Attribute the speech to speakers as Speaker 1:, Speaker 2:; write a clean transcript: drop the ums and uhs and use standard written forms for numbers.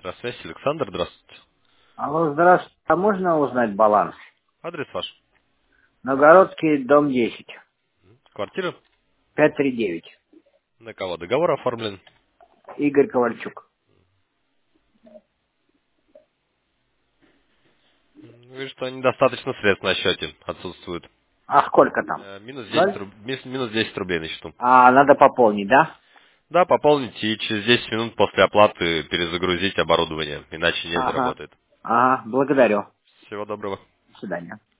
Speaker 1: Здравствуйте, Александр, здравствуйте.
Speaker 2: Алло, здравствуйте. А можно узнать баланс?
Speaker 1: Адрес ваш?
Speaker 2: Новгородский, дом 10,
Speaker 1: Квартира?
Speaker 2: 539.
Speaker 1: На кого договор оформлен?
Speaker 2: Игорь Ковальчук.
Speaker 1: Вижу, что недостаточно средств на счете отсутствует.
Speaker 2: А сколько там?
Speaker 1: Минус 10,
Speaker 2: Ноль?
Speaker 1: минус 10 рублей на счету.
Speaker 2: А, надо пополнить, да?
Speaker 1: Да, пополните и через 10 минут после оплаты перезагрузить оборудование, иначе не
Speaker 2: Ага.
Speaker 1: заработает.
Speaker 2: Ага, благодарю.
Speaker 1: Всего доброго.
Speaker 2: До свидания.